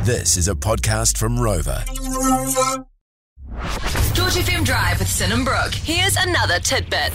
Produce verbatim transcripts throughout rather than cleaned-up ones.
This is a podcast from Rover. George F M Drive with Sin and Brooke. Here's another tidbit.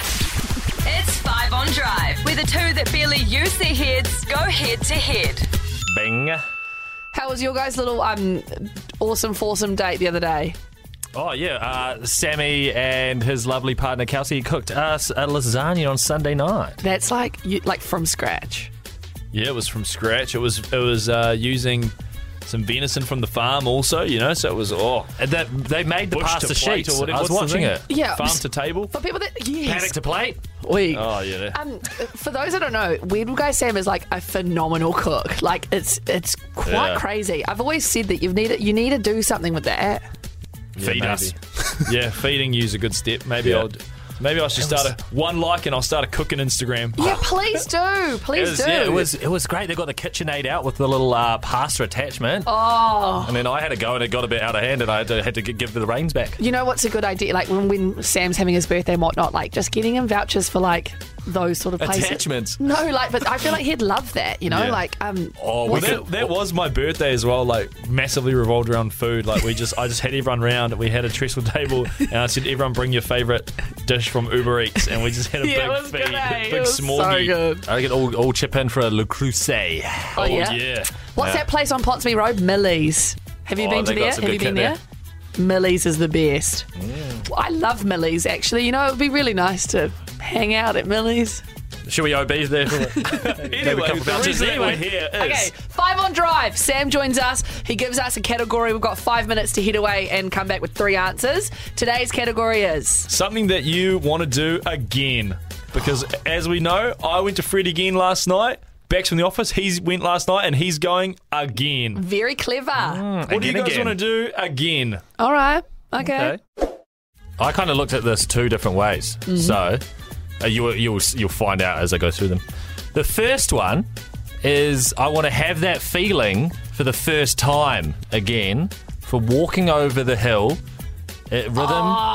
It's Five on Drive, where the two that barely use their heads go head to head. Bing. How was your guys' little um awesome foursome date the other day? Oh, yeah. Uh, Sammy and his lovely partner, Kelsey, cooked us a lasagna on Sunday night. That's like you, like from scratch. Yeah, it was from scratch. It was it was uh, using some venison from the farm also, you know, so it was, oh. And that, they made the Bush pasta to plate sheets. or whatever. I was What's the watching thing? it. Yeah. Farm to table. For people that yes. Paddock to plate. We. Oh, yeah. Um, for those that don't know, Weird Guy Sam is like a phenomenal cook. Like it's it's quite Yeah. crazy. I've always said that you need to, you need to do something with that. Feed maybe. us. Yeah, feeding you's a good step. Maybe Yeah. I'll maybe I should start a one like and I'll start a cooking Instagram. Yeah, please do. Please It was, do. yeah, it was it was great. They got the KitchenAid out with the little uh, pasta attachment. Oh. And then I had to go and it got a bit out of hand and I had to, had to g- give the reins back. You know what's a good idea? Like when, when Sam's having his birthday and whatnot, like just getting him vouchers for like those sort of places. Attachments. No, like, but I feel like he'd love that. You know, Yeah. like um. Oh, we Well, could, that, that was my birthday as well, like massively revolved around food. Like we just, I just had everyone round. We had a trestle table, and I said, "Everyone, bring your favourite dish from Uber Eats," and we just had a Yeah, it big was feed, good, eh? big It was so smorgy. good. I could all, all chip in for a Le Creuset. Oh, Oh yeah. yeah. What's Yeah. that place on Pottsby Road? Millie's. Have you Oh, been to they got there? some Have you good been kit there? Millie's is the best. Well, I love Millie's actually. You know, it would be really nice to hang out at Millie's. Should we O B there? For Anyway, couple the vouchers reason that anyway. we're here is Okay, Five on Drive. Sam joins us. He gives us a category. We've got five minutes to head away and come back with three answers. Today's category is... something that you want to do again. Because as we know, I went to Fred again last night. Bex from the office, he went last night and he's going again. Very clever. What do you Again, guys again. want to do again? All right. Okay. Okay. I kind of looked at this two different ways. Mm-hmm. So uh, you, you'll you'll find out as I go through them. The first one is I want to have that feeling for the first time again for walking over the hill at Rhythm.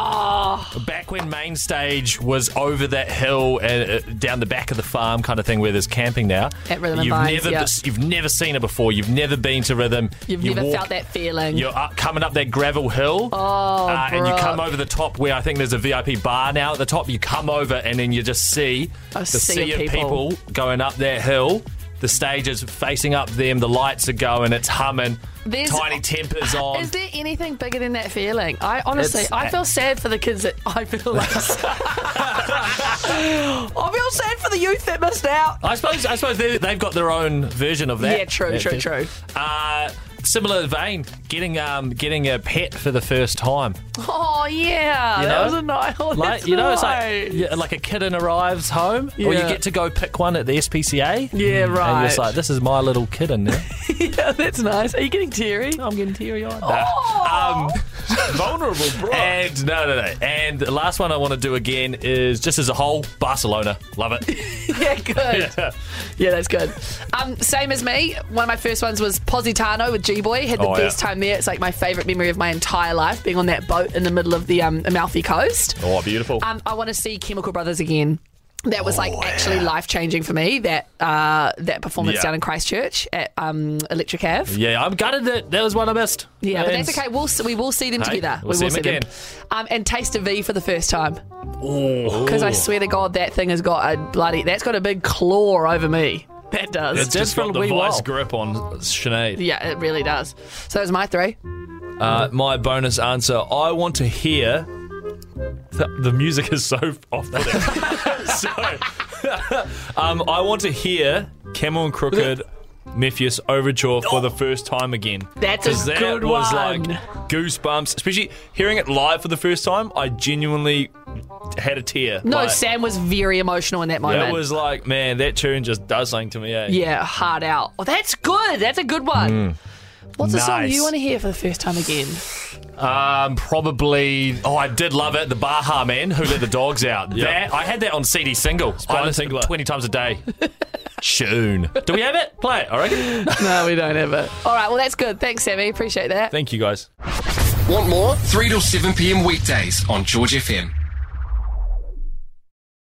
Oh, Back when main stage was over that hill and uh, down the back of the farm kind of thing where there's camping now. At Rhythm and you've Vines, never yeah. you've never seen it before. You've never been to Rhythm. you've You never walk- felt that feeling. You're up, coming up that gravel hill, Oh, uh, and you Brooke. come over the top where I think there's a V I P bar now at the top. You come over and then you just see A the sea sea of of people. people going up that hill. The stage is facing up them. The lights are going. It's humming. There's- Tiny tempers on. Is there anything bigger than that feeling? I honestly, It's- I feel sad for the kids that I feel like. I feel sad for the youth that missed out. I suppose. I suppose they- they've got their own version of that. Yeah, true, that true, thing. true. Uh, similar vein, getting um, getting a pet for the first time. Oh yeah, You that know? was a nice. Oh, Like that's you know, it's nice. like yeah, like a kitten arrives home, or you Yeah. get to go pick one at the S P C A. Yeah, And right. you're just like, this is my little kitten now. Yeah, that's nice. Are you getting teary? I'm getting teary eyed. Oh. Um, Vulnerable, bro. and no, no, no. And the last one I want to do again is just as a whole, Barcelona. Love it. Yeah, good. Yeah. Yeah, that's good. Um, same as me. One of my first ones was Positano with G-Boy. Had the Oh, best yeah. time there. It's like my favourite memory of my entire life, being on that boat in the middle of the um, Amalfi Coast. Oh, beautiful. Um, I want to see Chemical Brothers again. That was like Oh, actually yeah. life changing for me. That uh, that performance Yeah. down in Christchurch at um, Electric Ave. Yeah, I'm gutted that that was one I missed. Yeah, but And- that's okay. We'll s- we will see them Hey, together. we'll we see will them see again. them. Um, and Taste of V for the first time Oh, because I swear to God that thing has got a bloody that's got a big claw over me. That does. It's did just for got a the wee vice while. grip on Sinead. Yeah, it really does. So those are my three. Uh, my bonus answer, I want to hear... The, the music is so off-putting. so, um, I want to hear Camel and Crooked Mephius Overture for the first time again. That's a 'Cause that good was one. like goosebumps. Especially hearing it live for the first time, I genuinely had a tear. No, Like, Sam was very emotional in that moment. that was like, man, that tune just does something to me, eh? yeah, hard out. Oh, that's good. That's a good one. What's the song Nice. you want to hear for the first time again? Um, probably. Oh, I did love it. The Baha Man Who Let the Dogs Out. Yep. That I had that on C D single. I Spine listened Tingler. twenty times a day. Tune. Do we have it? Play it. I reckon. No, we don't have it. All right, well, that's good. Thanks, Sammy. Appreciate that. Thank you, guys. Want more? three till seven p.m. weekdays on George F M.